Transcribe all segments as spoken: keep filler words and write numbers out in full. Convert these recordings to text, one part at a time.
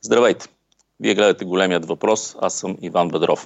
Здравейте! Вие гледате Големият въпрос, аз съм Иван Бедров.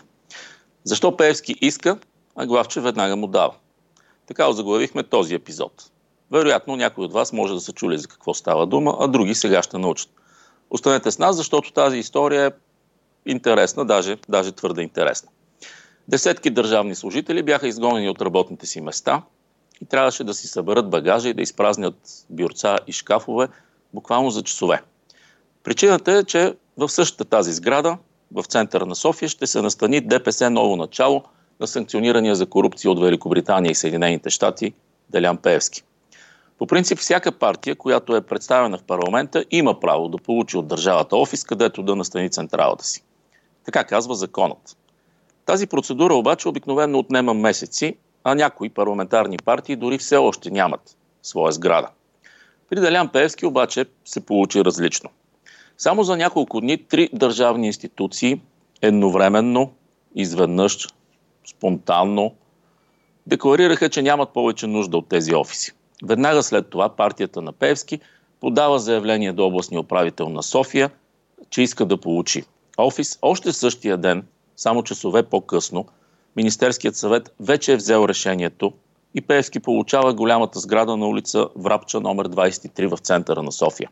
Защо Пеевски иска, а Главчев веднага му дава? Така озаглавихме този епизод. Вероятно някой от вас може да са чули за какво става дума, а други сега ще научат. Останете с нас, защото тази история е интересна, даже, даже твърде интересна. Десетки държавни служители бяха изгонени от работните си места и трябваше да си съберат багажа и да изпразнят бюрца и шкафове буквално за часове. Причината е, че в същата тази сграда, в центъра на София, ще се настани ДПС ново начало на санкционирания за корупция от Великобритания и Съединените щати Делян Пеевски. По принцип, всяка партия, която е представена в парламента, има право да получи от държавата офис, където да настани централата си. Така казва законът. Тази процедура обаче обикновено отнема месеци, а някои парламентарни партии дори все още нямат своя сграда. При Делян Пеевски обаче се получи различно. Само за няколко дни три държавни институции едновременно, изведнъж, спонтанно декларираха, че нямат повече нужда от тези офиси. Веднага след това партията на Пеевски подава заявление до областния управител на София, че иска да получи офис. Още същия ден, само часове по-късно, Министерският съвет вече е взел решението и Пеевски получава голямата сграда на улица Врабча номер двадесет и три в центъра на София.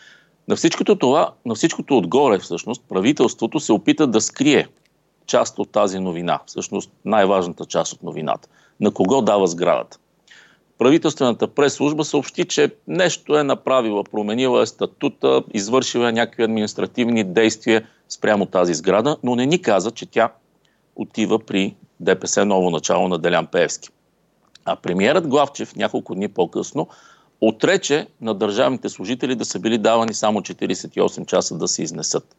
На всичкото това, на всичкото отгоре всъщност, правителството се опита да скрие част от тази новина, всъщност най-важната част от новината. На кого дава сградата? Правителствената прес-служба съобщи, че нещо е направила, променила е статута, извършила е някакви административни действия спрямо тази сграда, но не ни каза, че тя отива при ДПС ново начало на Делян Пеевски. А премиерът Главчев няколко дни по-късно отрече на държавните служители да са били давани само четиридесет и осем часа да се изнесат.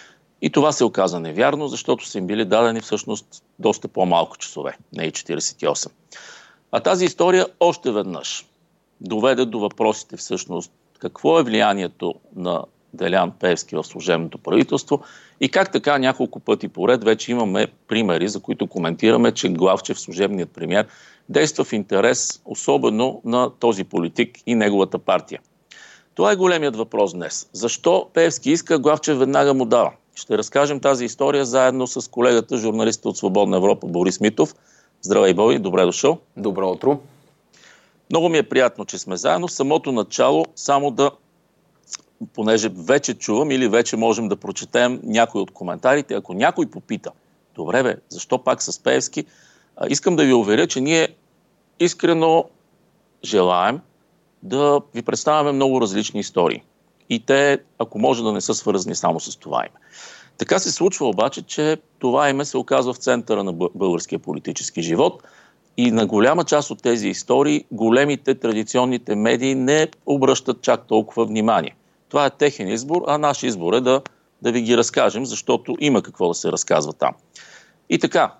И това се оказа невярно, защото са им били дадени всъщност доста по-малко часове, не и четиридесет и осем. А тази история още веднъж доведе до въпросите всъщност какво е влиянието на Делян Пеевски в служебното правителство и как така няколко пъти поред вече имаме примери, за които коментираме, че Главчев, служебният премиер, действа в интерес особено на този политик и неговата партия. Това е големият въпрос днес. Защо Пеевски иска, Главчев веднага му дава? Ще разкажем тази история заедно с колегата, журналиста от Свободна Европа Борис Митов. Здравей, Боби, добре дошъл. Добро утро. Много ми е приятно, че сме заедно. В самото начало само да, понеже вече чувам или вече можем да прочетем някои от коментарите, ако някой попита, добре бе, защо пак с Пеевски, искам да ви уверя, че ние искрено желаем да ви представяме много различни истории. И те, ако може да не са свързани само с това име. Така се случва обаче, че това име се оказва в центъра на българския политически живот и на голяма част от тези истории големите традиционните медии не обръщат чак толкова внимание. Това е техен избор, а наш избор е да, да ви ги разкажем, защото има какво да се разказва там. И така,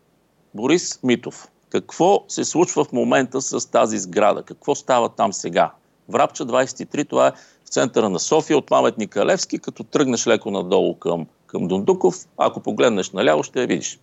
Борис Митов, какво се случва в момента с тази сграда? Какво става там сега? Врабча двадесет и три, това е в центъра на София, от паметника Левски, като тръгнеш леко надолу към, към Дондуков, ако погледнеш наляво, ще я видиш.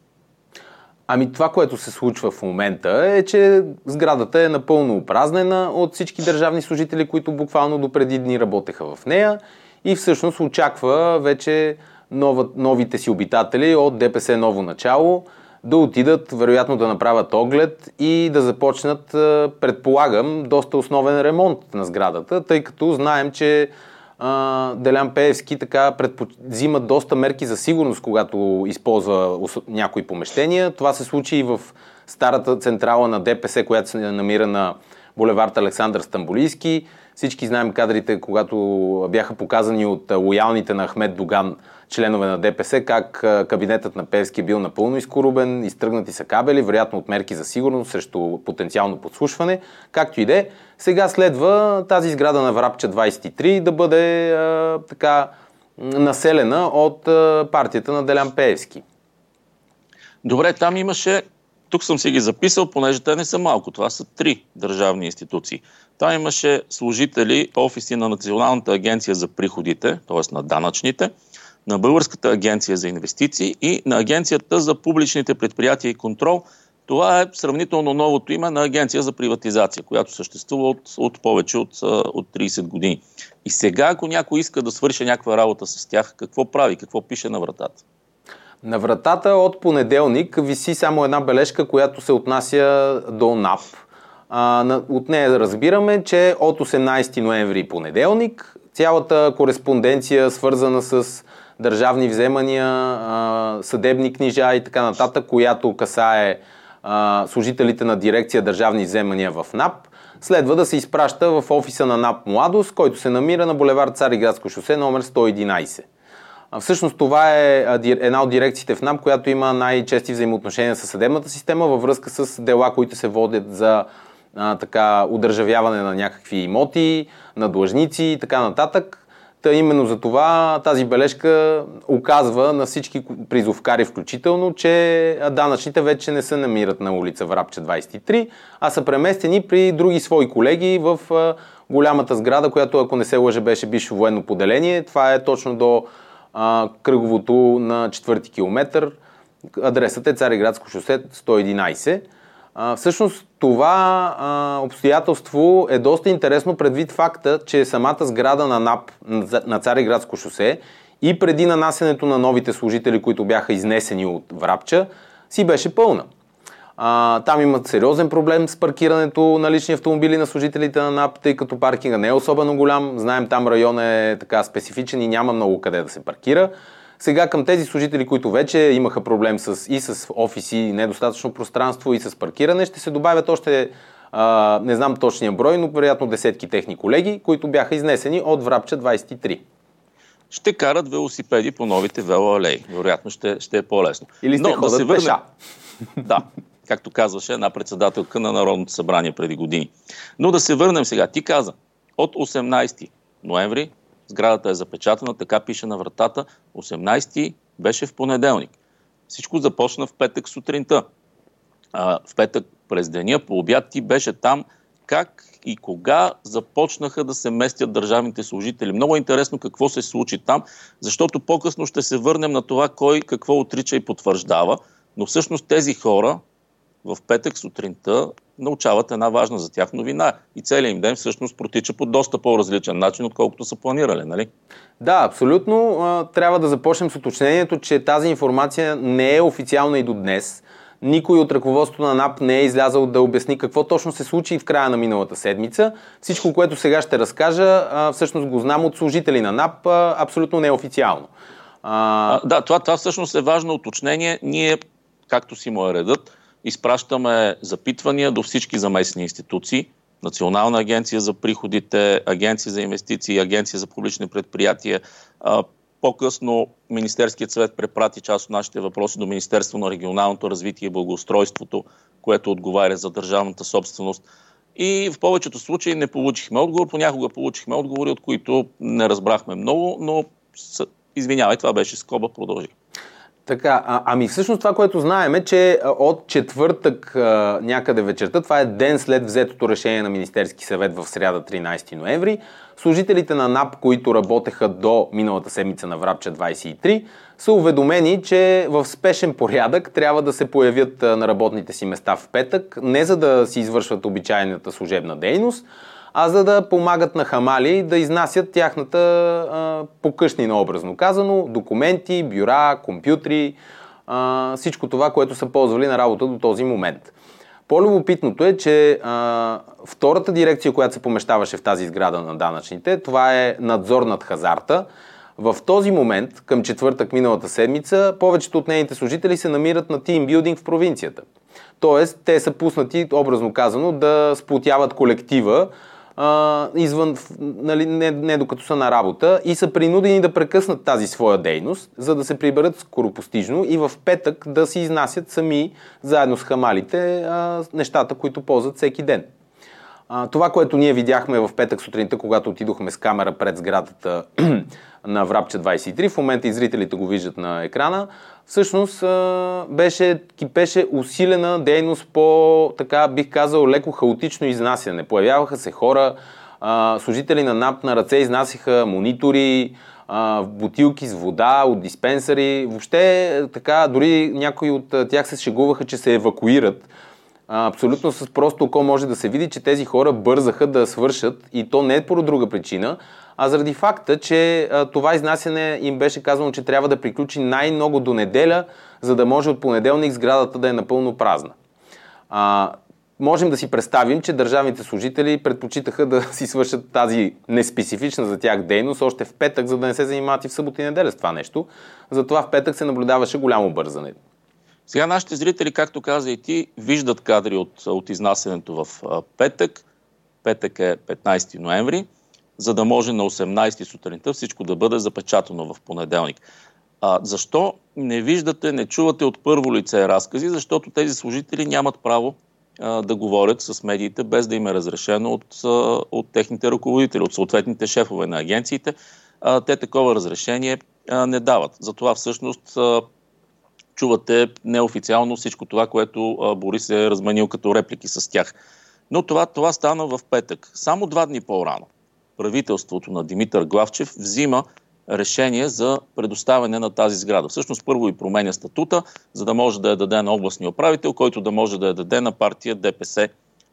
Ами това, което се случва в момента е, че сградата е напълно опразнена от всички държавни служители, които буквално допреди дни работеха в нея и всъщност очаква вече нова, новите си обитатели от ДПС ново начало да отидат, вероятно да направят оглед и да започнат, предполагам, доста основен ремонт на сградата, тъй като знаем, че а, Делян Пеевски така предпо... взима доста мерки за сигурност, когато използва някои помещения. Това се случи и в старата централа на ДПС, която се намира на булевард Александър Стамболийски. Всички знаем кадрите, когато бяха показани от лоялните на Ахмед Доган членове на ДПС, как кабинетът на Пеевски е бил напълно изкорубен, изтръгнати са кабели, вероятно от мерки за сигурност срещу потенциално подслушване. Както и де, сега следва тази сграда на Врабча двадесет и три да бъде а, така населена от а, партията на Делян Пеевски. Добре, там имаше, тук съм си ги записал, понеже те не са малко, това са три държавни институции. Там имаше служители в офиси на Националната агенция за приходите, т.е. на данъчните, на Българската агенция за инвестиции и на Агенцията за публичните предприятия и контрол, Това е сравнително новото име на Агенция за приватизация, която съществува от, от повече от, от трийсет години. И сега, ако някой иска да свърши някаква работа с тях, какво прави? Какво пише на вратата? На вратата от понеделник виси само една бележка, която се отнася до НАП. А, от нея разбираме, че от осемнайсети ноември понеделник цялата кореспонденция, свързана с държавни вземания, а, съдебни книжа и така нататък, която касае а, служителите на дирекция държавни вземания в НАП, следва да се изпраща в офиса на НАП Младост, който се намира на булевард Цариградско шосе номер сто и единайсет. Всъщност това е една от дирекциите в НАП, която има най-чести взаимоотношения с съдебната система във връзка с дела, които се водят за а, така, удържавяване на някакви имоти, на длъжници и така нататък. Та именно за това тази бележка указва на всички призовкари включително, че данъчните вече не се намират на улица Врабча двайсет и три, а са преместени при други свои колеги в голямата сграда, която, ако не се лъжа, беше бивше военно поделение. Това е точно до а, кръговото на четвърти километър. Адресът е Цариградско шосе сто и единайсет. А, всъщност това а, обстоятелство е доста интересно предвид факта, че самата сграда на НАП на Цариградско шосе и преди нанасенето на новите служители, които бяха изнесени от Врабча, си беше пълна. А, там имат сериозен проблем с паркирането на лични автомобили на служителите на НАП, тъй като паркинга не е особено голям. Знаем, там районът е така специфичен и няма много къде да се паркира. Сега към тези служители, които вече имаха проблем с, и с офиси, и недостатъчно пространство, и с паркиране, ще се добавят още, а, не знам точния брой, но вероятно десетки техни колеги, които бяха изнесени от Врабча двайсет и три. Ще карат велосипеди по новите велоалеи. Вероятно ще, ще е по-лесно. Или ще но, ходят да се върнем... пеша. Да, както казваше една председателка на Народното събрание преди години. Но да се върнем сега. Ти каза, от осемнайсети ноември сградата е запечатана, така пише на вратата. осемнайсети беше в понеделник. Всичко започна в петък сутринта. А, в петък през деня, по обяд ти беше там. Как и кога започнаха да се местят държавните служители? Много интересно какво се случи там, защото по-късно ще се върнем на това кой какво отрича и потвърждава. Но всъщност тези хора в петък сутринта научават една важна за тях новина. И целият им ден всъщност протича по доста по-различен начин, отколкото са планирали, нали? Да, абсолютно. Трябва да започнем с уточнението, че тази информация не е официална и до днес. Никой от ръководството на НАП не е излязъл да обясни какво точно се случи в края на миналата седмица. Всичко, което сега ще разкажа, всъщност го знам от служители на НАП, абсолютно неофициално. А... А, да, това, това всъщност е важно уточнение. Ние, както си му е редът, изпращаме запитвания до всички заместни институции, Национална агенция за приходите, Агенция за инвестиции, Агенция за публични предприятия. По-късно Министерският съвет препрати част от нашите въпроси до Министерство на регионалното развитие и благоустройството, което отговаря за държавната собственост. И в повечето случаи не получихме отговор. Понякога получихме отговори, от които не разбрахме много, но извинявай, това беше скоба, продължи. Така, а, ами всъщност това, което знаем е, че от четвъртък а, някъде вечерта, това е ден след взетото решение на Министерски съвет в сряда тринайсети ноември, служителите на НАП, които работеха до миналата седмица на Врабча двайсет и три, са уведомени, че в спешен порядък трябва да се появят на работните си места в петък, не за да си извършват обичайната служебна дейност, а за да помагат на хамали да изнасят тяхната а, покъщнина, образно казано, документи, бюра, компютри, а, всичко това, което са ползвали на работа до този момент. По-любопитното е, че а, втората дирекция, която се помещаваше в тази сграда на данъчните, това е надзор над хазарта. В този момент, към четвъртък миналата седмица, повечето от нейните служители се намират на тимбилдинг в провинцията. Тоест, те са пуснати, образно казано, да сплотяват колектива, Uh, извън, нали, не, не докато са на работа и са принудени да прекъснат тази своя дейност, за да се приберат скоропостижно и в петък да си изнасят сами, заедно с хамалите, uh, нещата, които ползват всеки ден. Uh, това, което ние видяхме в петък сутринта, когато отидохме с камера пред сградата на Врабча двайсет и три, в момента и зрителите го виждат на екрана, всъщност беше, кипеше усилена дейност по, така бих казал, леко хаотично изнасяне. Появяваха се хора, служители на НАП на ръце изнасяха монитори, а, бутилки с вода, от диспенсъри. Въобще така, дори някои от тях се шегуваха, че се евакуират. А, абсолютно с просто око може да се види, че тези хора бързаха да свършат и то не е по друга причина, а заради факта, че а, това изнасяне им беше казано, че трябва да приключи най-много до неделя, за да може от понеделник сградата да е напълно празна. А, можем да си представим, че държавните служители предпочитаха да си свършат тази неспецифична за тях дейност още в петък, за да не се занимават и в събота и неделя с това нещо. Затова в петък се наблюдаваше голямо бързане. Сега нашите зрители, както каза и ти, виждат кадри от, от изнасянето в петък. Петък е петнайсети ноември, за да може на осемнайсети сутринта всичко да бъде запечатано в понеделник. А, защо не виждате, не чувате от първо лице разкази? Защото тези служители нямат право а, да говорят с медиите, без да им е разрешено от, а, от техните ръководители, от съответните шефове на агенциите. А, те такова разрешение а, не дават. Затова всъщност а, чувате неофициално всичко това, което а, Борис е разменил като реплики с тях. Но това, това стана в петък. Само два дни по-рано правителството на Димитър Главчев взима решение за предоставяне на тази сграда. Всъщност първо и променя статута, за да може да я даде на областния управител, който да може да я даде на партия ДПС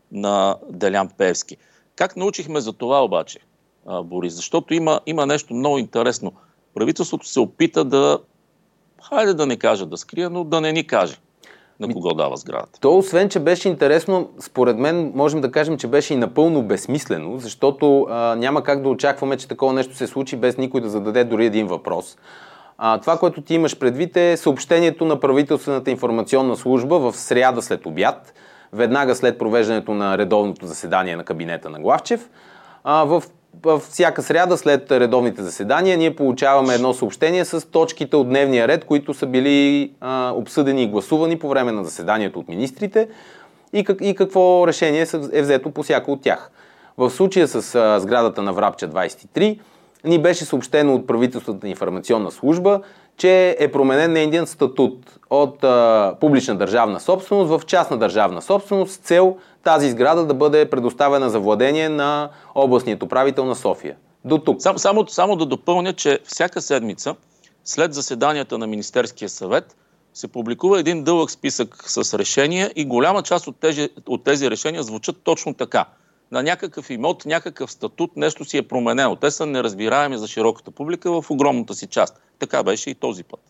на Делян Пеевски. Как научихме за това обаче, Борис? Защото има, има нещо много интересно. Правителството се опита да, хайде да не кажа да скрие, но да не ни каже на кого дава сградата. То, освен, че беше интересно, според мен можем да кажем, че беше и напълно безсмислено, защото а, няма как да очакваме, че такова нещо се случи без никой да зададе дори един въпрос. А, това, което ти имаш предвид, е съобщението на правителствената информационна служба в сряда след обяд, веднага след провеждането на редовното заседание на кабинета на Главчев. А, в Във всяка сряда след редовните заседания ние получаваме едно съобщение с точките от дневния ред, които са били а, обсъдени и гласувани по време на заседанието от министрите и, как, и какво решение е взето по всяко от тях. В случая с а, сградата на Врабча двайсет и три ни беше съобщено от правителствената информационна служба, че е променен нейният статут от а, публична държавна собственост в частна държавна собственост с цел тази сграда да бъде предоставена за владение на областният управител на София. До тук. Само, само, само да допълня, че всяка седмица след заседанията на Министерския съвет се публикува един дълъг списък с решения и голяма част от тези, от тези решения звучат точно така. На някакъв имот, някакъв статут, нещо си е променено. Те са неразбираеми за широката публика в огромната си част. Така беше и този път.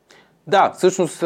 Да, всъщност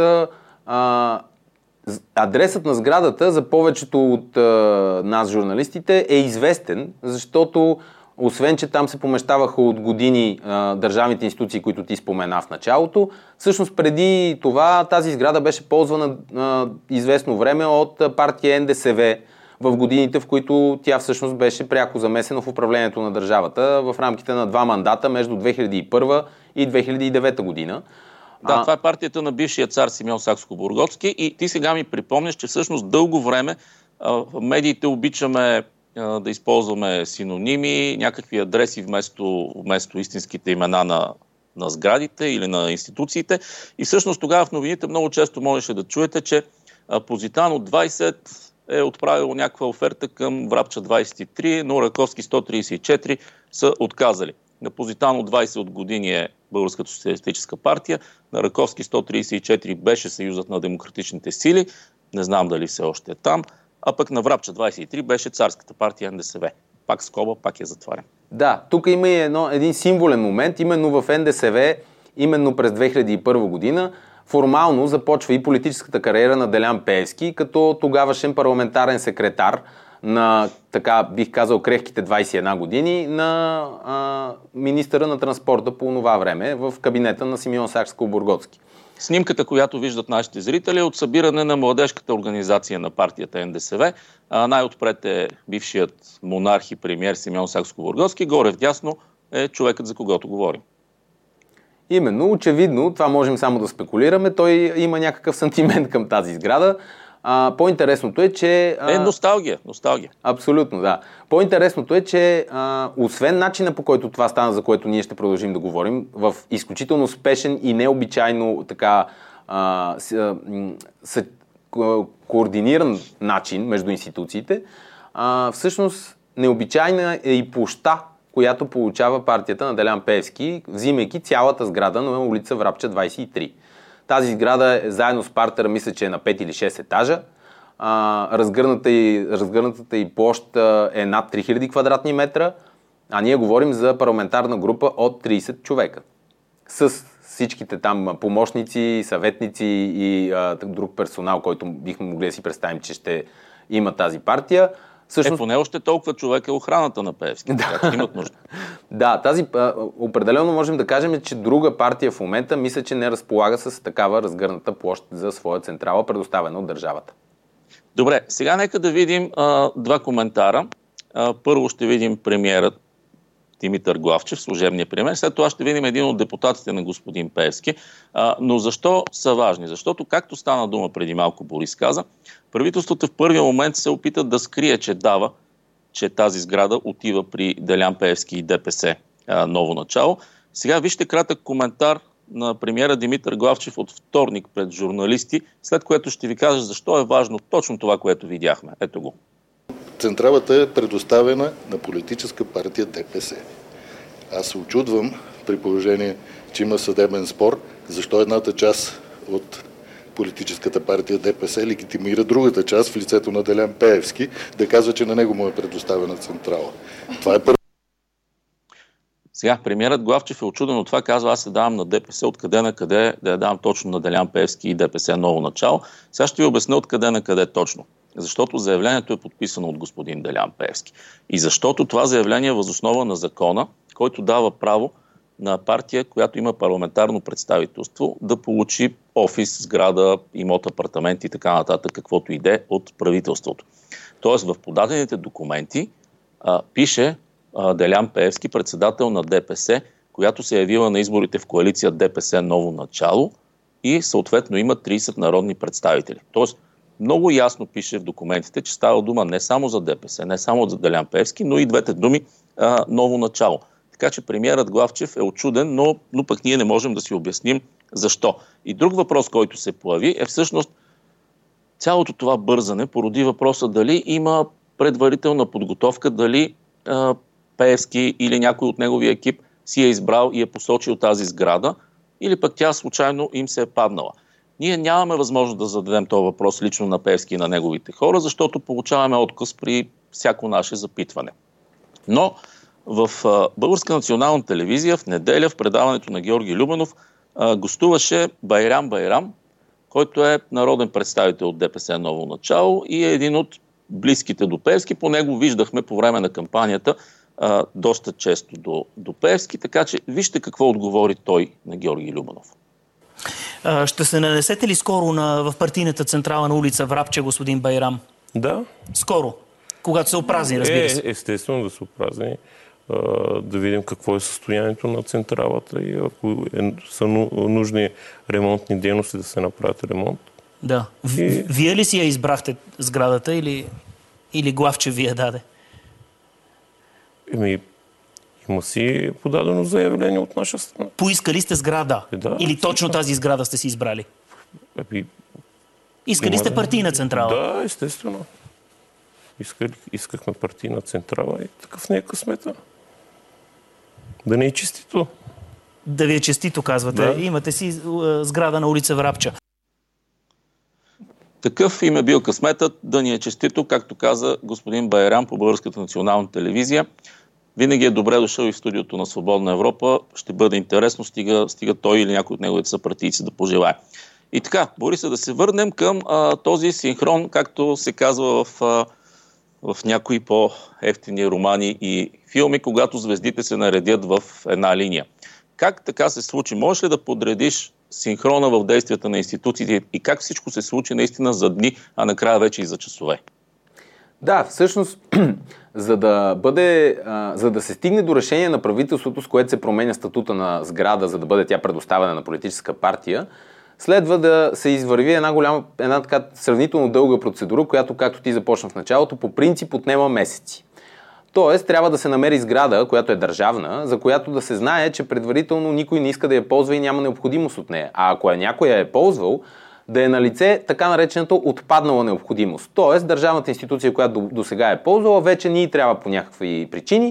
а, адресът на сградата за повечето от а, нас, журналистите, е известен, защото освен, че там се помещаваха от години а, държавните институции, които ти спомена в началото, всъщност преди това тази сграда беше ползвана а, известно време от партия Н Д С В в годините, в които тя всъщност беше пряко замесена в управлението на държавата в рамките на два мандата между две хиляди и първа и две хиляди и девета година. Да, а... това е партията на бившия цар Симеон Сакскобургготски и ти сега ми припомняш, че всъщност дълго време а, в медиите обичаме а, да използваме синоними, някакви адреси вместо, вместо истинските имена на, на сградите или на институциите. И всъщност тогава в новините много често можеше да чуете, че а, Позитано двайсет е отправило някаква оферта към Врабча двайсет и три, но Раковски сто трийсет и четири са отказали. На Позитано двайсет от години е Българската социалистическа партия, на Раковски сто трийсет и четири беше Съюзът на демократичните сили, не знам дали все още е там, а пък на Врабча двайсет и три беше царската партия Н Д С В. Пак скоба, пак я затварям. Да, тук има и едно, един символен момент, именно в Н Д С В, именно през две хиляди и първа година, формално започва и политическата кариера на Делян Пеевски, като тогавашен парламентарен секретар на, така бих казал, крехките двайсет и една години на а, министъра на транспорта по това време в кабинета на Симеон Сакскобургготски. Снимката, която виждат нашите зрители, е от събиране на младежката организация на партията Н Д С В. А, най-отпред е бившият монарх и премиер Симеон Сакскобургготски, горе вдясно е човекът, за когото говорим. Именно, очевидно, това можем само да спекулираме, той има някакъв сантимент към тази сграда. А, по-интересното е, че... А... Е, носталгия, носталгия. Абсолютно, да. По-интересното е, че а, освен начина, по който това стана, за което ние ще продължим да говорим, в изключително спешен и необичайно така а, с, а, с, ко, координиран начин между институциите, а, всъщност необичайна е и площта, която получава партията на Делян Пеевски, взимайки цялата сграда на улица Врабча двадесет и три. Тази сграда е заедно с партера, мисля, че е на пет или шест етажа. А, разгърната и, разгърнатата и площ е над три хиляди квадратни метра, а ние говорим за парламентарна група от тридесет човека. С всичките там помощници, съветници и а, друг персонал, който бихме могли да си представим, че ще има тази партия. Всъщност... Е, поне още толкова човек е охраната на Пеевски, да. така че имат нужда. Да, тази а, определено можем да кажем, че друга партия в момента мисля, че не разполага с такава разгърната площ за своя централа, предоставена от държавата. Добре, сега нека да видим а, два коментара. А, първо ще видим премиерът Димитър Главчев, служебния премиер. След това ще видим един от депутатите на господин Пеевски. А, но защо са важни? Защото, както стана дума преди малко, Борис каза, правителството в първия момент се опита да скрие, че дава, че тази сграда отива при Делян Пеевски и ДПС а, ново начало. Сега вижте кратък коментар на премиера Димитър Главчев от вторник пред журналисти, след което ще ви кажа защо е важно точно това, което видяхме. Ето го. Централата е предоставена на политическа партия ДПС. Аз се очудвам, при положение, че има съдебен спор, защо едната част от политическата партия ДПС легитимира другата част в лицето на Делян Пеевски да казва, че на него му е предоставена централа. Това е първо. Сега, премиерът Главчев е очуден от това, казва, аз се давам на ДПС, откъде на къде да я давам точно на Делян Пеевски и ДПС ново начало. Сега ще ви обясня откъде на къде точно. Защото заявлението е подписано от господин Делян Пеевски. И защото това заявление е въз основа на закона, който дава право на партия, която има парламентарно представителство, да получи офис, сграда, имот, апартамент и така нататък, каквото иде от правителството. Тоест в подадените документи а, пише а, Делян Пеевски, председател на ДПС, която се е явила на изборите в коалиция ДПС ново начало и съответно има тридесет народни представители. Тоест много ясно пише в документите, че става дума не само за ДПС, не само за Делян Пеевски, но и двете думи а, ново начало. Така че премиерът Главчев е очуден, но, но пък ние не можем да си обясним защо. И друг въпрос, който се появи, е всъщност цялото това бързане породи въпроса дали има предварителна подготовка, дали а, Пеевски или някой от неговия екип си е избрал и е посочил тази сграда, или пък тя случайно им се е паднала. Ние нямаме възможност да зададем този въпрос лично на Пеевски и на неговите хора, защото получаваме отказ при всяко наше запитване. Но в Българска национална телевизия в неделя в предаването на Георги Любенов гостуваше Байрам Байрам, който е народен представител от ДПС ново начало и е един от близките до Пеевски. По него виждахме по време на кампанията а, доста често до, до Пеевски, така че вижте какво отговори той на Георги Любенов. А, ще се нанесете ли скоро на, в партийната централа на улица Врабче, господин Байрам? Да. Скоро? Когато се опразни, разбира се. Е, естествено да се опразни. Да видим какво е състоянието на централата и ако е, са нужни ремонтни дейности да се направят ремонт. Да. И... Вие ли си я избрахте сградата или, или Главчев ви я даде? Еми, има си подадено заявление от наша страна. Поискали сте сграда? Е, да, или точно тази сграда сте си избрали? Еми, Искали сте партийна централа? Да, естествено. Искали, искахме партийна централа и такъв не е късмета. Да не е честито. Да ви е честито, казвате. Да. Имате си сграда на улица Врабча. Такъв им е бил късметът, да ни е честито, както каза господин Байрам по Българската национална телевизия. Винаги е добре дошъл и в студиото на Свободна Европа. Ще бъде интересно, стига, стига той или някой от неговите съпартийци да пожелае. И така, Бориса, да се върнем към а, този синхрон, както се казва в... А, в някои по-евтини романи и филми, когато звездите се наредят в една линия. Как така се случи? Можеш ли да подредиш синхрона в действията на институциите и как всичко се случи наистина за дни, а накрая вече и за часове? Да, всъщност, за да бъде, а, за да се стигне до решение на правителството, с което се променя статута на сграда, за да бъде тя предоставена на политическа партия, следва да се извърви една голяма, една така сравнително дълга процедура, която, както ти започна в началото, по принцип отнема месеци. Тоест, трябва да се намери сграда, която е държавна, за която да се знае, че предварително никой не иска да я ползва и няма необходимост от нея. А ако е някой я е ползвал, да е на лице така наречената отпаднала необходимост. Тоест, държавната институция, която до сега е ползвала, вече ни трябва по някакви причини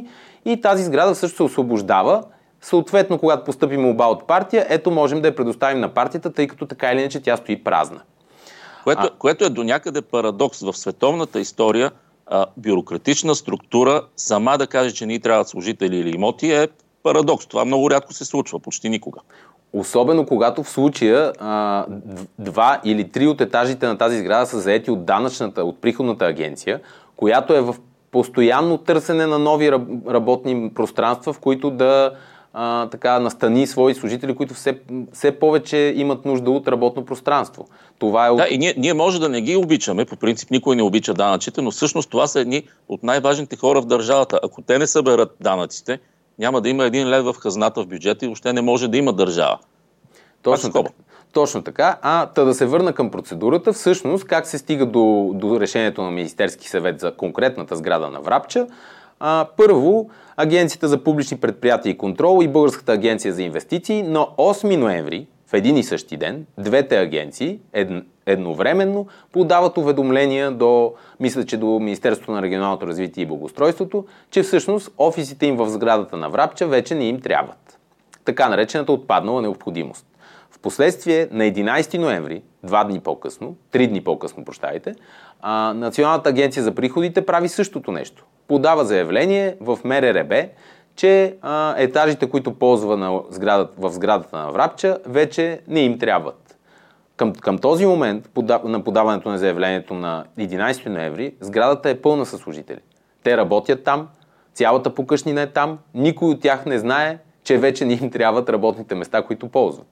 и тази сграда също се освобождава. Съответно, когато постъпи молба от партия, ето можем да я предоставим на партията, тъй като така или иначе тя стои празна. Което, а... което е до някъде парадокс в световната история. А, бюрократична структура сама да каже, че ни трябват служители или имоти е парадокс. Това много рядко се случва, почти никога. Особено когато в случая а, два или три от етажите на тази сграда са заети от данъчната, от приходната агенция, която е в постоянно търсене на нови работни пространства, в които да а, така настани свои служители, които все, все повече имат нужда от работно пространство. Това е от... Да, и ние, ние може да не ги обичаме, по принцип никой не обича данъците, но всъщност това са едни от най-важните хора в държавата. Ако те не съберат данъците, няма да има един лев в хазната в бюджета и въобще не може да има държава. Точно така. Точно така. А та да се върна към процедурата, всъщност как се стига до, до решението на Министерски съвет за конкретната сграда на Врапча. А, първо, Агенцията за публични предприятия и контрол и Българската агенция за инвестиции на осми ноември, в един и същи ден, двете агенции ед, едновременно подават уведомления до, мисля, че до Министерството на регионалното развитие и благоустройството, че всъщност офисите им в сградата на Врапча вече не им трябват. Така наречената отпаднала необходимост. Впоследствие на единайсети ноември, два дни по-късно, три дни по-късно, прощайте, а, Националната агенция за приходите прави същото нещо. Подава заявление в МРРБ, че а, етажите, които ползва на сградата, в сградата на Врапча, вече не им трябват. Към, към този момент на подаването на заявлението на единайсети ноември, сградата е пълна със служители. Те работят там, цялата покъщнина е там, никой от тях не знае, че вече не им трябват работните места, които ползват.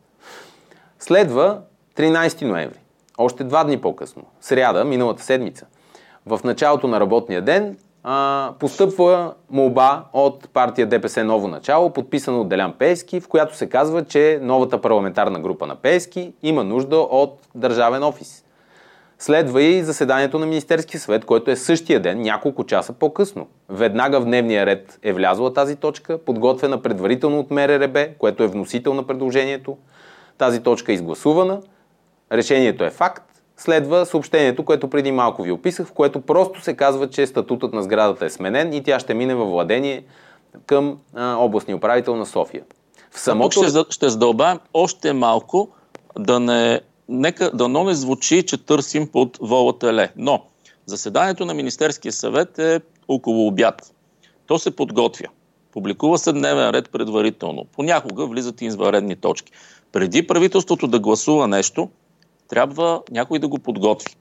Следва тринайсети ноември, още два дни по-късно, сряда, миналата седмица. В началото на работния ден а, постъпва молба от партия ДПС Ново начало, подписана от Делян Пеевски, в която се казва, че новата парламентарна група на Пеевски има нужда от държавен офис. Следва и заседанието на Министерския съвет, което е същия ден, няколко часа по-късно. Веднага в дневния ред е влязла тази точка, подготвена предварително от МРРБ, което е вносител на предложението. Тази точка е изгласувана, решението е факт, следва съобщението, което преди малко ви описах, в което просто се казва, че статутът на сградата е сменен и тя ще мине във владение към а, областния управител на София. В самото... Тук ще, ще задълбаем още малко, да не, нека, да не звучи, че търсим под вола теле. Но заседанието на Министерския съвет е около обяд. То се подготвя. Публикува се дневен ред предварително. Понякога влизат и извънредни точки. Преди правителството да гласува нещо, трябва някой да го подготви.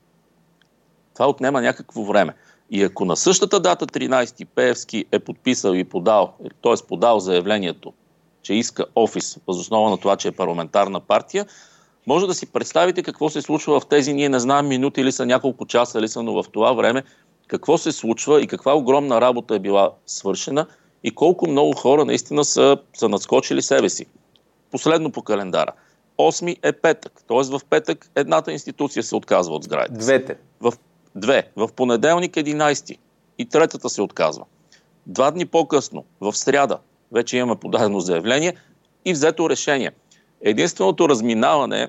Това отнема някакво време. И ако на същата дата, тринайсети, Пеевски е подписал и подал, т.е. подал заявлението, че иска офис, въз основа на това, че е парламентарна партия, може да си представите какво се случва в тези, ние не знаем минути ли са, няколко часа ли са, но в това време какво се случва и каква огромна работа е била свършена и колко много хора наистина са, са надскочили себе си. Последно по календара. Осми е петък, т.е. в петък едната институция се отказва от сградите. Двете. В, две. В понеделник единайсети и третата се отказва. Два дни по-късно, в сряда, вече имаме подадено заявление и взето решение. Единственото разминаване,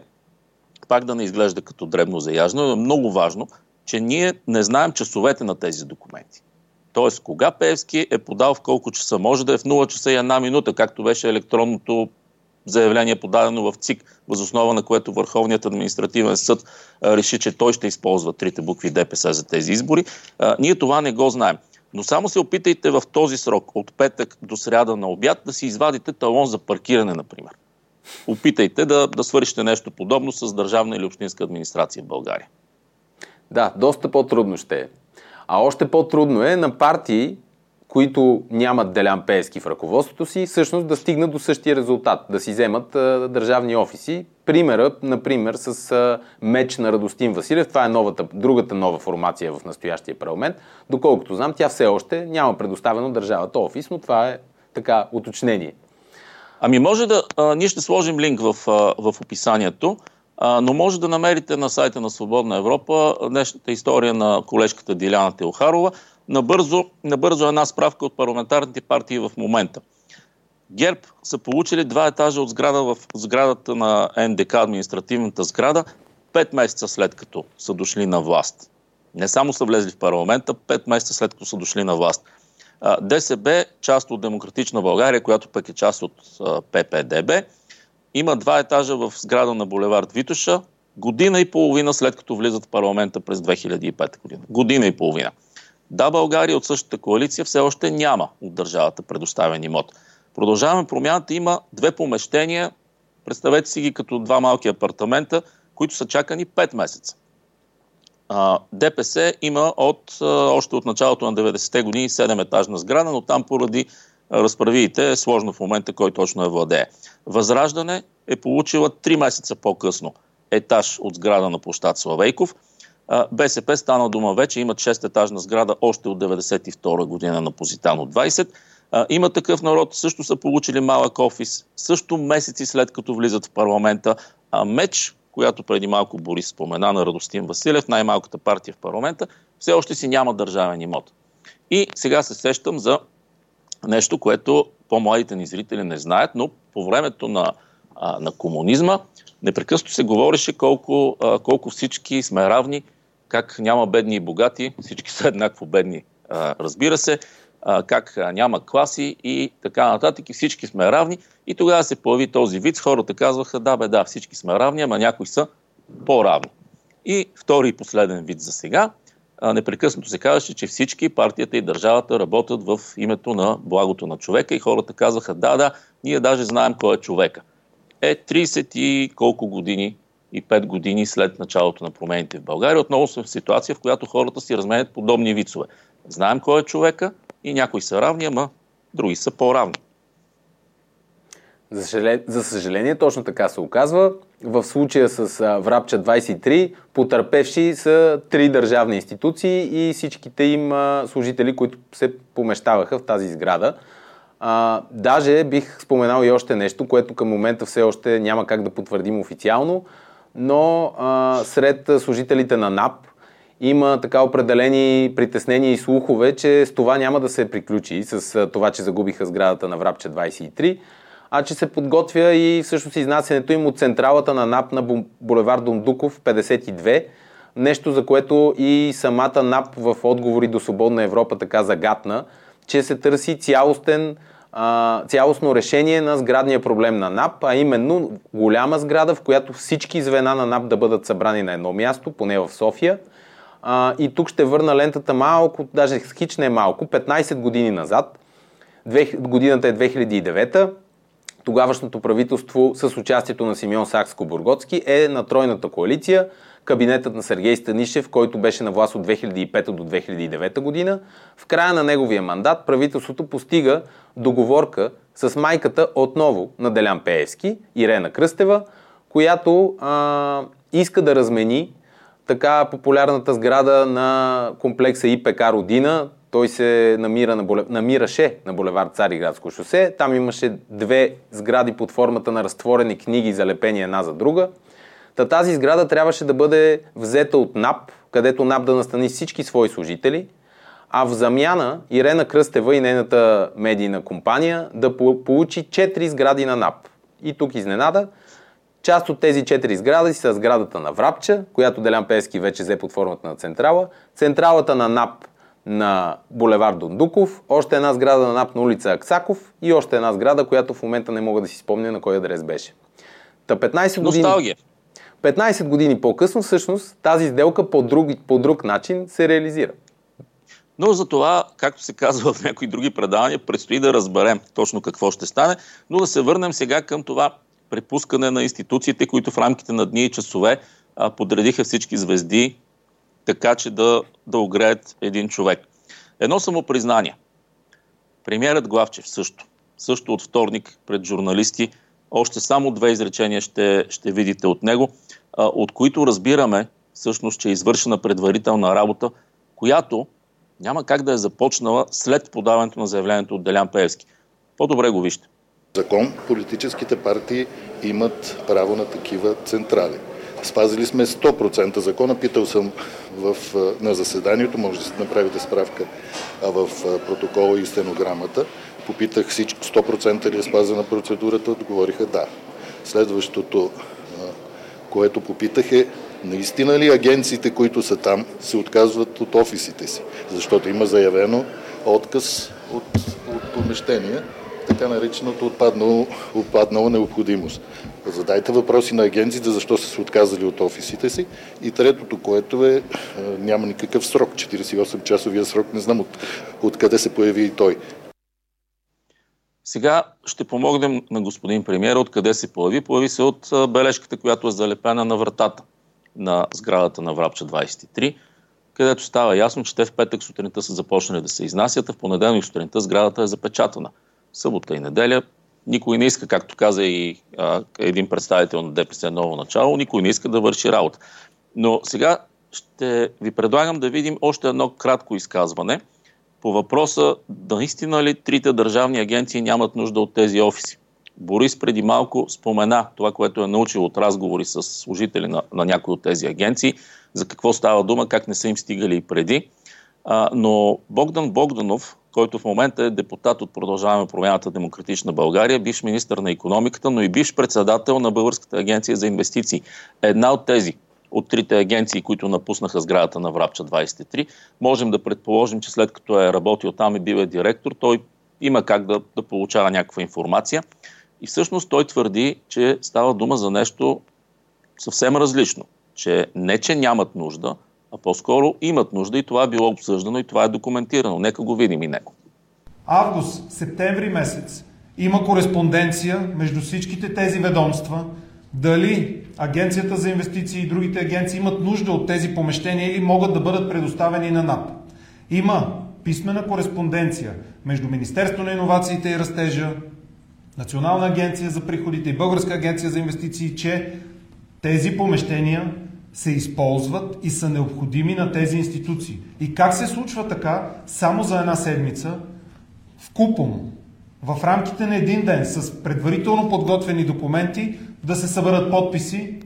пак да не изглежда като дребно заяждане, но е много важно, че ние не знаем часовете на тези документи. Тоест, кога Пеевски е подал в колко часа? Може да е в нула часа и една минута, както беше електронното заявление подадено в ЦИК, въз основа на което Върховният административен съд а, реши, че той ще използва трите букви ДПС за тези избори. А, ние това не го знаем. Но само се опитайте в този срок, от петък до сряда на обяд, да си извадите талон за паркиране, например. Опитайте да, да свършите нещо подобно с държавна или общинска администрация в България. Да, доста по-трудно ще е. А още по-трудно е на партии, които нямат Делян Пеевски в ръководството си, всъщност да стигнат до същия резултат, да си вземат а, държавни офиси. Примера, например, с а, меч на Радостин Василев, това е новата, другата нова формация в настоящия парламент. Доколкото знам, тя все още няма предоставено държавата офис, но това е така уточнение. Ами може да, а, ние ще сложим линк в, а, в описанието, а, но може да намерите на сайта на Свободна Европа днешната история на колежката Диляна Теохарова. Набързо, набързо една справка от парламентарните партии в момента. ГЕРБ са получили два етажа от сграда в сградата на Н Д К, административната сграда, пет месеца след като са дошли на власт. Не само са влезли в парламента, пет месеца след като са дошли на власт. ДСБ, част от Демократична България, която пък е част от ППДБ, има два етажа в сграда на булевард Витоша, година и половина след като влизат в парламента през две хиляди и пета година. Година и половина. Да, България от същата коалиция все още няма от държавата предоставен имот. Продължаваме промяната, има две помещения, представете си ги като два малки апартамента, които са чакани пет месеца. ДПС има от, още от началото на деветдесетте години седеметажна сграда, но там поради разправиите е сложно в момента кой точно е владее. Възраждане е получила три месеца по-късно етаж от сграда на площад Славейков. БСП стана дума вече, имат шестетажна сграда още от деветдесет и втора година на Позитано двайсет. Има Такъв народ, също са получили малък офис, също месеци след като влизат в парламента. А Меч, която преди малко Борис спомена, на Радостин Василев, най-малката партия в парламента, все още си няма държавен имот. И сега се сещам за нещо, което по-младите ни зрители не знаят, но по времето на, на комунизма непрекъснато се говореше колко, колко всички сме равни, как няма бедни и богати, всички са еднакво бедни, разбира се, как няма класи и така нататък, и всички сме равни. И тогава се появи този виц, хората казваха, да бе, да, всички сме равни, ама някои са по-равни. И втори и последен виц за сега, непрекъснато се казваше, че всички, партията и държавата работят в името на благото на човека и хората казваха, да, да, ние даже знаем кой е човека. Е, трийсет и колко години, и пет години след началото на промените в България, отново сме в ситуация, в която хората си разменят подобни вицове. Знаем кой е човека и някои са равни, ама други са по-равни. За съжаление, за съжаление, точно така се оказва. В случая с а, Врабча двайсет и три, потърпевши са три държавни институции и всичките им а, служители, които се помещаваха в тази сграда. А, даже бих споменал и още нещо, което към момента все още няма как да потвърдим официално, но а, сред служителите на НАП има така определени притеснения и слухове, че с това няма да се приключи, с това, че загубиха сградата на Врабча двайсет и три, а че се подготвя и всъщност изнасянето им от централата на НАП на булевард Дондуков петдесет и две, нещо за което и самата НАП в отговори до Свободна Европа така загатна, че се търси цялостен, а, цялостно решение на сградния проблем на НАП, а именно голяма сграда, в която всички звена на НАП да бъдат събрани на едно място, поне в София. А, и тук ще върна лентата малко, даже хич не малко, петнайсет години назад. Две, годината е две хиляди и девета. Тогавашното правителство с участието на Симеон Сакскобургготски е на тройната коалиция. Кабинетът на Сергей Станишев, който беше на власт от две хиляди и пета до две хиляди и девета година, в края на неговия мандат правителството постига договорка с майката отново на Делян Пеевски, Ирена Кръстева, която а, иска да размени така популярната сграда на комплекса ИПК Родина. Той се намира на булев... намираше на булевард Цариградско шосе. Там имаше две сгради под формата на разтворени книги, залепени една за друга. Та тази сграда трябваше да бъде взета от НАП, където НАП да настани всички свои служители, а в замяна Ирена Кръстева и нейната медийна компания да получи четири сгради на НАП. И тук изненада. Част от тези четири сгради са сградата на Врабча, която Делян Пеевски вече взе под формата на централа, централата на НАП на булевард Дондуков, още една сграда на НАП на улица Аксаков и още една сграда, която в момента не мога да си спомня на кой адрес беше. Та петнайсет години, петнайсет години по-късно всъщност тази сделка по друг, по друг начин се реализира. Но за това, както се казва в някои други предавания, предстои да разберем точно какво ще стане, но да се върнем сега към това препускане на институциите, които в рамките на дни и часове а, подредиха всички звезди, така че да, да огреят един човек. Едно самопризнание. Премиерът Главчев също. Също от вторник пред журналисти. Още само две изречения ще, ще видите от него, а, от които разбираме всъщност, че е извършена предварителна работа, която няма как да е започнала след подаването на заявлението от Делян Пеевски. По-добре го вижте. Закон, политическите партии имат право на такива централи. Спазили сме сто процента закона. Питал съм в, на заседанието, може да си направите справка в протокола и стенограмата. Попитах всичко, сто процента ли е спазена процедурата, отговориха да. Следващото, което попитах е, наистина ли агенциите, които са там, се отказват от офисите си? Защото има заявено отказ от, от помещения, така нареченото отпаднало, отпаднала необходимост. Задайте въпроси на агенциите, защо са се отказали от офисите си. И третото, което е, няма никакъв срок. четиридесет и осем часовия срок, не знам от, откъде се появи и той. Сега ще помогнем на господин премиер откъде се появи. Появи се от бележката, която е залепена на вратата на сградата на Врапча двадесет и три, където става ясно, че те в петък сутринта са започнали да се изнасят, а в понеделник сутринта сградата е запечатана. Събота и неделя никой не иска, както каза и а, един представител на ДПС ново начало, никой не иска да върши работа. Но сега ще ви предлагам да видим още едно кратко изказване по въпроса наистина ли трите държавни агенции нямат нужда от тези офиси. Борис преди малко спомена това, което е научил от разговори с служители на, на някои от тези агенции, за какво става дума, как не са им стигали и преди. А, но Богдан Богданов, който в момента е депутат от Продължаваме промяната Демократична България, бивш министър на икономиката, но и бивш председател на Българската агенция за инвестиции. Една от тези, от трите агенции, които напуснаха сградата на Врапча двадесет и три, можем да предположим, че след като е работил там и бил е директор, той има как да, да получава някаква информация. И всъщност той твърди, че става дума за нещо съвсем различно. Че не, че нямат нужда, а по-скоро имат нужда и това е било обсъждано и това е документирано. Нека го видим и него. Август, септември месец има кореспонденция между всичките тези ведомства, дали Агенцията за инвестиции и другите агенции имат нужда от тези помещения или могат да бъдат предоставени на НАП. Има писмена кореспонденция между Министерство на иновациите и растежа, Национална агенция за приходите и Българска агенция за инвестиции, че тези помещения се използват и са необходими на тези институции. И как се случва така, само за една седмица, вкупом, в рамките на един ден, с предварително подготвени документи, да се съберат подписи,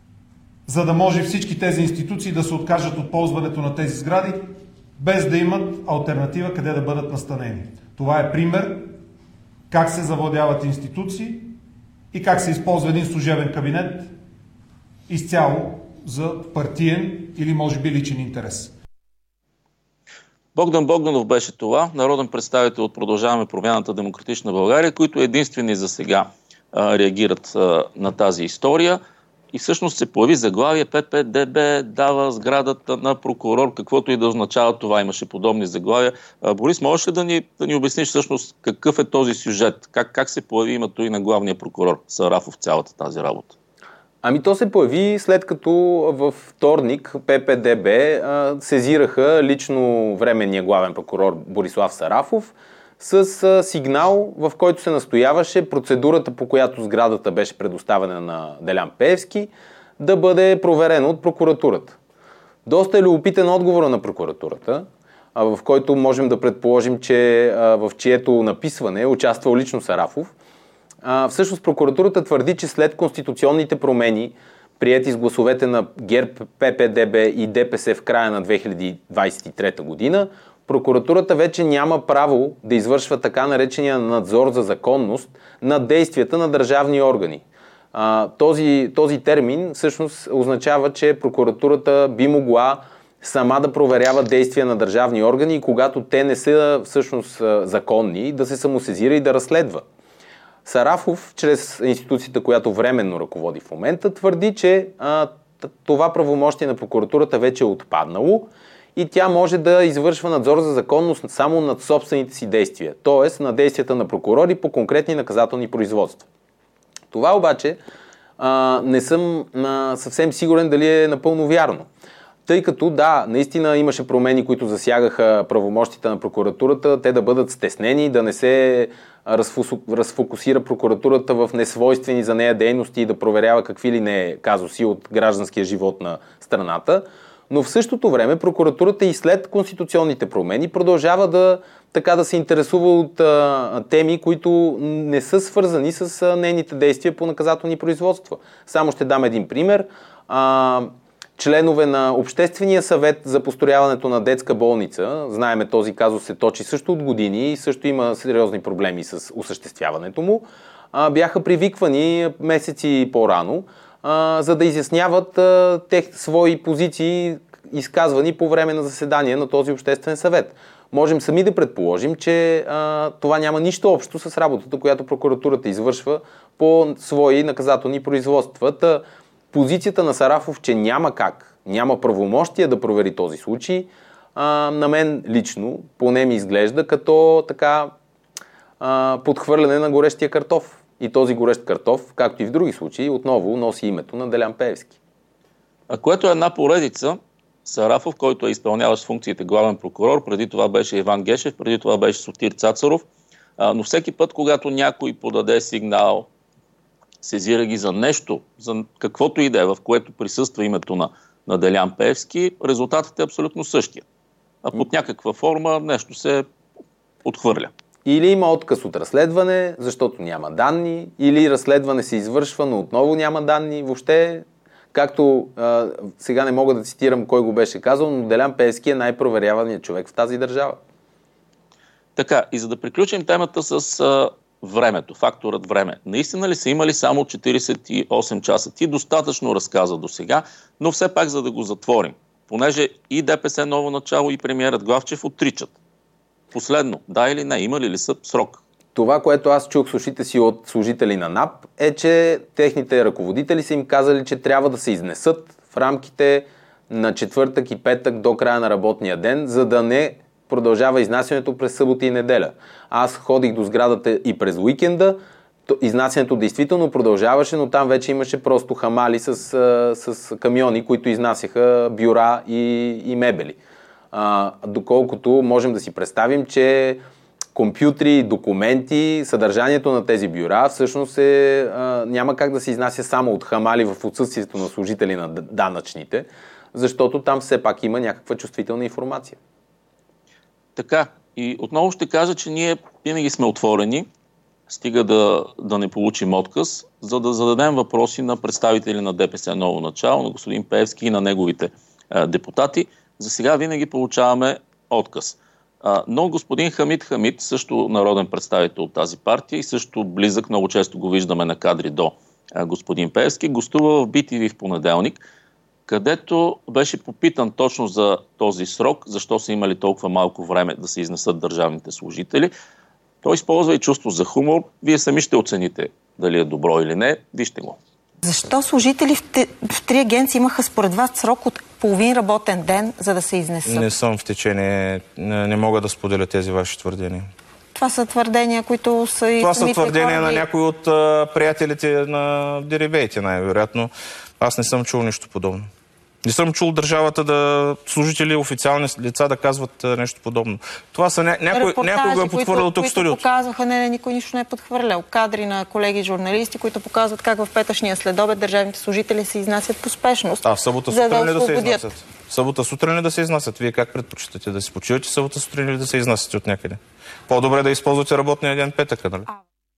за да може всички тези институции да се откажат от ползването на тези сгради, без да имат алтернатива къде да бъдат настанени. Това е пример как се завладяват институции и как се използва един служебен кабинет изцяло за партиен или може би личен интерес. Богдан Богданов беше това, народен представител от Продължаваме промяната Демократична България, които единствени за сега а, реагират а, на тази история. И всъщност се появи заглавие: П П Д Б дава сградата на прокурор, каквото и да означава това. Имаше подобни заглавия. А, Борис, можеш ли да ни, да ни обясниш всъщност какъв е този сюжет? Как, как се появи името и на главния прокурор Сарафов цялата тази работа? Ами то се появи след като във вторник П П Д Б а, сезираха лично временния главен прокурор Борислав Сарафов с а, сигнал, в който се настояваше процедурата, по която сградата беше предоставена на Делян Пеевски, да бъде проверена от прокуратурата. Доста е любопитен отговор на прокуратурата, а, в който можем да предположим, че а, в чието написване е участвал лично Сарафов. А, всъщност прокуратурата твърди, че след конституционните промени, приети с гласовете на ГЕРБ, П П Д Б и Д П С в края на две хиляди двадесет и трета година, прокуратурата вече няма право да извършва така наречения надзор за законност на действията на държавни органи. А, този, този термин всъщност означава, че прокуратурата би могла сама да проверява действия на държавни органи и когато те не са всъщност законни, да се самосезира и да разследва. Сарафов, чрез институцията, която временно ръководи в момента, твърди, че а, това правомощие на прокуратурата вече е отпаднало и тя може да извършва надзор за законност само над собствените си действия, т.е. на действията на прокурори по конкретни наказателни производства. Това обаче а, не съм а, съвсем сигурен дали е напълно вярно. Тъй като, да, наистина имаше промени, които засягаха правомощите на прокуратурата, те да бъдат стеснени, да не се разфокусира прокуратурата в несвойствени за нея дейности и да проверява какви ли не казуси от гражданския живот на страната. Но в същото време прокуратурата и след конституционните промени продължава да, така да се интересува от а, теми, които не са свързани с а, нейните действия по наказателни производства. Само ще дам един пример. А, Членове на Обществения съвет за построяването на детска болница, знаеме, този казус се точи също от години и също има сериозни проблеми с осъществяването му, бяха привиквани месеци по-рано, за да изясняват тех, свои позиции, изказвани по време на заседание на този Обществен съвет. можем сами да предположим, че а, това няма нищо общо с работата, която прокуратурата извършва по свои наказателни производства. Та, позицията на Сарафов, че няма как, няма правомощия да провери този случай, а, на мен лично поне ми изглежда като така а, подхвърляне на горещия картоф. И този горещ картоф, както и в други случаи, отново носи името на Делян Пеевски. А което е една поредица, Сарафов, който е изпълняващ функциите главен прокурор, преди това беше Иван Гешев, преди това беше Сотир Цацаров, а, но всеки път, когато някой подаде сигнал, сезира ги за нещо, за каквото и да е, в което присъства името на, на Делян Пеевски, резултатът е абсолютно същия. А под някаква форма нещо се отхвърля. Или има отказ от разследване, защото няма данни, или разследване се извършва, но отново няма данни. Въобще, както а, сега не мога да цитирам кой го беше казал, но Делян Пеевски е най-проверяваният човек в тази държава. Така, и за да приключим темата с а, времето, факторът време. Наистина ли са имали само четиридесет и осем часа? Ти достатъчно разказа до сега, но все пак за да го затворим. Понеже и ДПС Ново начало, и премиерът Главчев отричат. Последно, да или не, имали ли са срок? Това, което аз чух с ушите си от служители на НАП, е, че техните ръководители са им казали, че трябва да се изнесат в рамките на четвъртък и петък до края на работния ден, за да не продължава изнасянето през събота и неделя. Аз ходих до сградата и през уикенда, изнасянето действително продължаваше, но там вече имаше просто хамали с, с камиони, които изнасяха бюра и, и мебели. А, доколкото можем да си представим, че компютри, документи, съдържанието на тези бюра всъщност е, а, няма как да се изнася само от хамали в отсъствието на служители на данъчните, защото там все пак има някаква чувствителна информация. Така, и отново ще кажа, че ние винаги сме отворени, стига да, да не получим отказ, за да зададем въпроси на представители на ДПС Ново начало, на господин Пеевски и на неговите а, депутати. За сега винаги получаваме отказ. А, но господин Хамид Хамид, също народен представител от тази партия и също близък, много често го виждаме на кадри до а, господин Пеевски, гостува в Би Ти Ви в понеделник, където беше попитан точно за този срок, защо са имали толкова малко време да се изнесат държавните служители. Той използва и чувство за хумор. Вие сами ще оцените дали е добро или не. Вижте го. Защо служители в, те, в три агенции имаха според вас срок от половин работен ден, за да се изнесат? Не съм в течение. Не, не мога да споделя тези ваши твърдения. Това са твърдения, които са и Това са твърдения хора... на някои от а, приятелите на дерибеите, най-вероятно. Аз не съм чул нищо подобно. Не съм чул държавата да служители, официални лица да казват а, нещо подобно. Това са ня... някой, някой го е подхвърлял тук в студиото. Показваха, не, не, никой нищо не е подхвърлял. Кадри на колеги журналисти, които показват как в петъчния следобед държавните служители се изнасят по спешност. А в събота сутрин ли да се изнасят? В събота сутрин ли да се изнасят? Вие как предпочитате? Да си почивате събота сутрин или да се изнасяте от някъде? По-добре да използвате работния ден петъка, нали?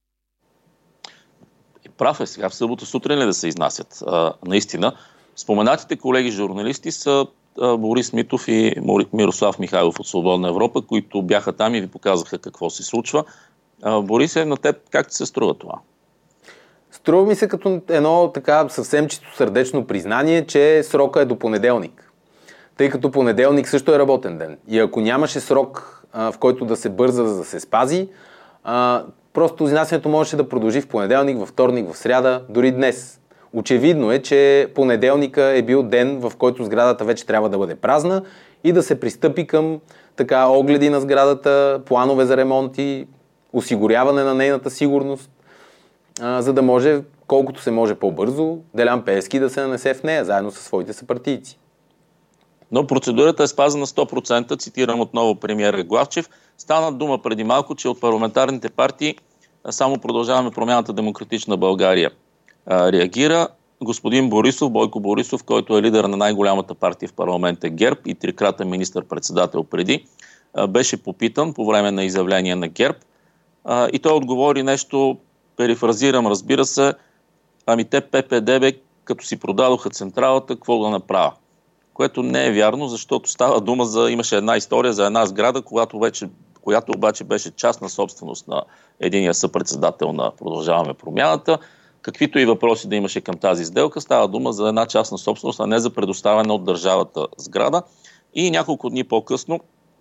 Прав е, сега в събота сутрин ли да се изнасят? А, наистина. Споменатите колеги журналисти са а, Борис Митов и Мирослав Михайлов от Свободна Европа, които бяха там и ви показаха какво се случва. А, Борис, е на теб как ти се струва това? Струва ми се като едно така съвсем чисто сърдечно признание, че срока е до понеделник. Тъй като понеделник също е работен ден. И ако нямаше срок, а, в който да се бърза, за да се спази, а, просто изнасянето можеше да продължи в понеделник, във вторник, в сряда, дори днес. Очевидно е, че понеделника е бил ден, в който сградата вече трябва да бъде празна и да се пристъпи към така огледи на сградата, планове за ремонти, осигуряване на нейната сигурност, а, за да може, колкото се може по-бързо, Делян Пеевски да се нанесе в нея, заедно със своите съпартийци. Но процедурата е спазена сто процента, цитирам отново премиера Главчев. Стана дума преди малко, че от парламентарните партии само Продължаваме промяната Демократична България реагира. Господин Борисов, Бойко Борисов, който е лидер на най-голямата партия в парламента ГЕРБ и трикратен министър-председател преди, беше попитан по време на изявление на ГЕРБ и той отговори нещо, перифразирам, разбира се, ами те П П Д Б, като си продадоха централата, какво да направя? Което не е вярно, защото става дума за, имаше една история за една сграда, която, вече, която обаче беше частна собственост на единия съпредседател на Продължаваме промяната. Каквито и въпроси да имаше към тази сделка, става дума за една частна собственост, а не за предоставена от държавата сграда. И няколко дни по-късно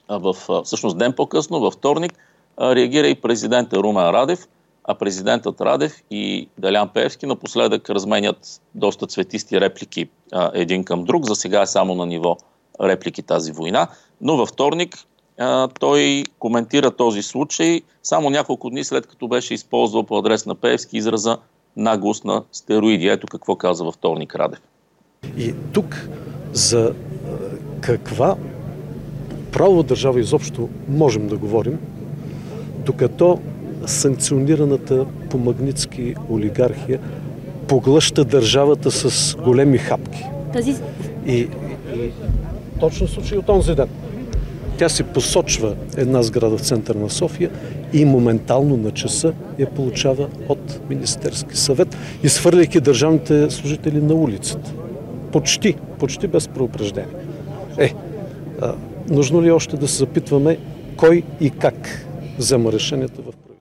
в, всъщност ден по-късно, във вторник, реагира и президента Румен Радев, а президентът Радев и Делян Пеевски напоследък разменят доста цветисти реплики а, един към друг. За сега е само на ниво реплики тази война, но във вторник а, той коментира този случай само няколко дни след като беше използвал по адрес на Пеевски израза наглост на стероиди. Ето какво каза във вторник Радев. И тук за каква правова държава изобщо можем да говорим, докато санкционираната по Магнитски олигархия поглъща държавата с големи хапки. Тази... И, и точно случай от онзи ден. Тя си посочва една сграда в центъра на София и моментално на часа я получава от Министерски съвет, изхвърляйки държавните служители на улицата. Почти, почти без предупреждение. Е, а, нужно ли още да се запитваме кой и как взема решенията в правителството?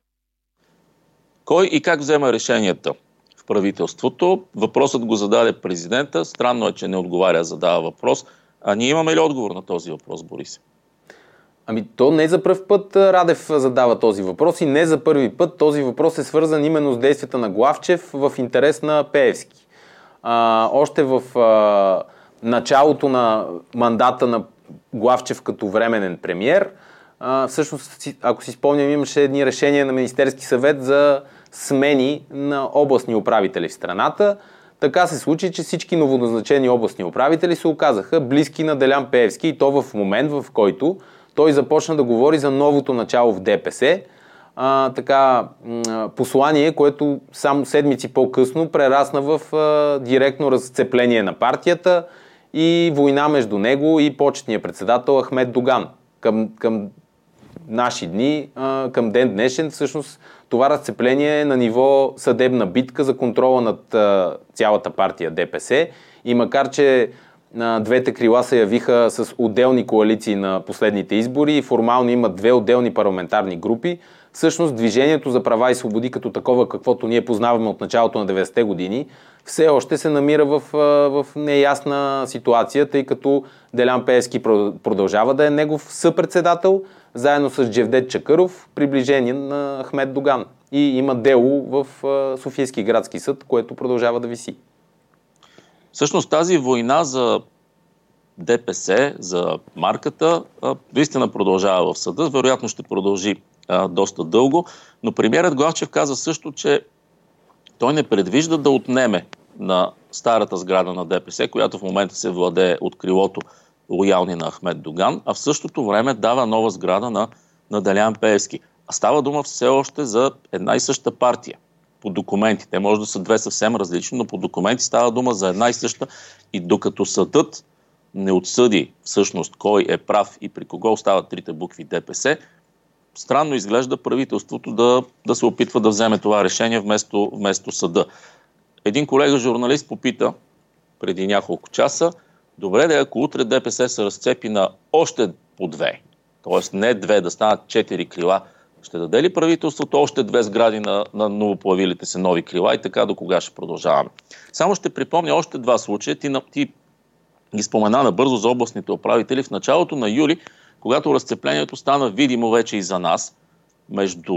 Кой и как взема решенията в правителството? Въпросът го зададе президента. Странно е, че не отговаря, задава въпрос. А ние имаме ли отговор на този въпрос, Борис? Ами то не за пръв път Радев задава този въпрос и не за първи път този въпрос е свързан именно с действията на Главчев в интерес на Пеевски. А, още в а, началото на мандата на Главчев като временен премиер, а, всъщност, ако си спомням, имаше едни решения на Министерски съвет за смени на областни управители в страната. Така се случи, че всички новоназначени областни управители се оказаха близки на Делян Пеевски и то в момент, в който той започна да говори за новото начало в ДПС. А, така, послание, което само седмици по-късно прерасна в а, директно разцепление на партията и война между него и почетния председател Ахмед Доган. Към, към наши дни, а, към ден днешен, всъщност това разцепление е на ниво съдебна битка за контрола над а, цялата партия ДПС и макар, че а, двете крила се явиха с отделни коалиции на последните избори и формално имат две отделни парламентарни групи, всъщност Движението за права и свободи като такова, каквото ние познаваме от началото на деветдесетте години, все още се намира в, в неясна ситуация, тъй като Делян Пеевски продължава да е негов съпредседател, заедно с Джевдет Чакъров, приближение на Ахмед Доган. И има дело в Софийски градски съд, което продължава да виси. Всъщност тази война за ДПС, за марката, наистина продължава в съда. Вероятно ще продължи а, доста дълго, но премиерът Главчев каза също, че той не предвижда да отнеме на старата сграда на ДПС, която в момента се владее от крилото лоялни на Ахмед Доган, а в същото време дава нова сграда на, на Делян Пеевски. А става дума все още за една и съща партия. По документи. Те може да са две съвсем различни, но по документи става дума за една и съща. И докато съдът не отсъди всъщност кой е прав и при кого остават трите букви ДПС, странно изглежда правителството да, да се опитва да вземе това решение вместо, вместо съда. Един колега журналист попита преди няколко часа, добре да ако утре ДПС се разцепи на още по две, т.е. не две, да станат четири крила, ще даде ли правителството още две сгради на, на новоплавилите се нови крила и така до кога ще продължаваме? Само ще припомня още два случая. Ти, ти ги спомена набързо за областните управители. В началото на юли, когато разцеплението стана видимо вече и за нас, между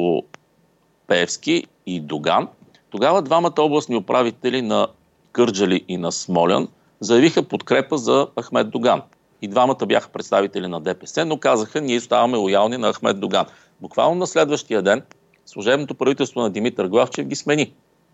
Пеевски и Доган, тогава двамата областни управители на Кърджали и на Смолян заявиха подкрепа за Ахмед Доган. И двамата бяха представители на ДПС, но казаха, ние ставаме лоялни на Ахмед Доган. Буквално на следващия ден служебното правителство на Димитър Главчев ги смени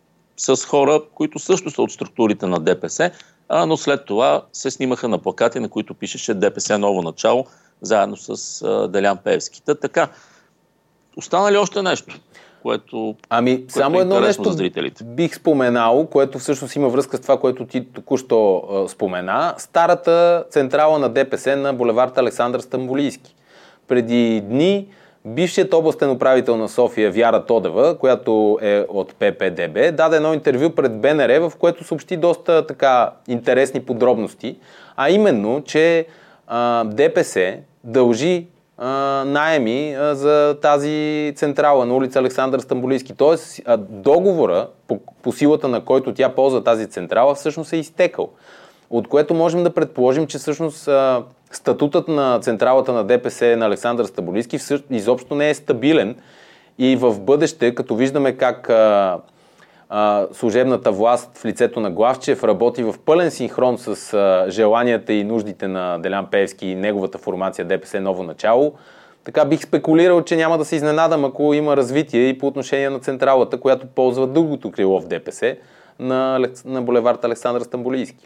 с хора, които също са от структурите на ДПС, а, но след това се снимаха на плакати, на които пишеше ДПС ново начало, заедно с а, Делян Пеевски. Та, така, остана ли още нещо, което, ами, което само е едно интересно нещо за зрителите? Бих споменал, което всъщност има връзка с това, което ти току-що а, спомена. Старата централа на ДПС на булевард Александър Стамболийски. Преди дни бившият областен управител на София Вяра Тодева, която е от Пе Пе Де Бе, даде едно интервю пред Б Ен Ер, в което съобщи доста така интересни подробности, а именно, че а, ДПС дължи а, наеми а, за тази централа на улица Александър Стамболийски. Тоест а, договора, по, по силата на който тя ползва тази централа, всъщност е изтекал. От което можем да предположим, че всъщност а, статутът на централата на ДПС на Александър Стамболийски изобщо не е стабилен и в бъдеще, като виждаме как а, а, служебната власт в лицето на Главчев работи в пълен синхрон с а, желанията и нуждите на Делян Пеевски и неговата формация ДПС Ново начало, така бих спекулирал, че няма да се изненадам, ако има развитие и по отношение на централата, която ползва другото крило в ДПС на, на булевард Александър Стамболийски.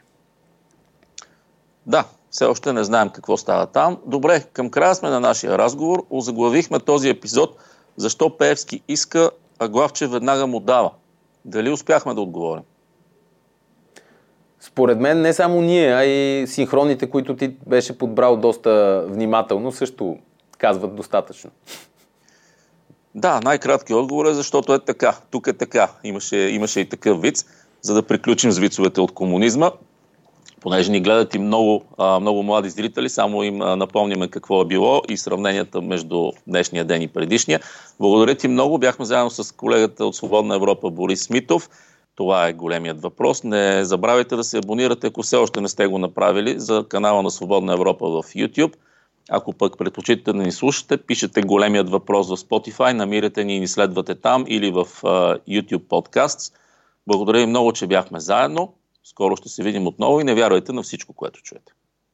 Да, все още не знаем какво става там. Добре, към края сме на нашия разговор. Озаглавихме този епизод "Защо Пеевски иска, а Главчев веднага му дава". Дали успяхме да отговорим? Според мен не само ние, а и синхроните, които ти беше подбрал доста внимателно, също казват достатъчно. Да, най-кратки отговор е, защото е така. Тук е така. Имаше, имаше и такъв виц, за да приключим с вицовете от комунизма. Понеже ни гледат и много, много млади зрители, само им напомняме какво е било и сравненията между днешния ден и предишния. Благодаря ти много. Бяхме заедно с колегата от Свободна Европа Борис Смитов. Това е големият въпрос. Не забравяйте да се абонирате, ако все още не сте го направили, за канала на Свободна Европа в YouTube. Ако пък предпочитате да ни слушате, пишете "Големият въпрос" в Spotify, намирате ни и ни следвате там или в uh, YouTube Podcasts. Благодаря ви много, че бяхме заедно. Скоро ще се видим отново и не вярвайте на всичко, което чуете.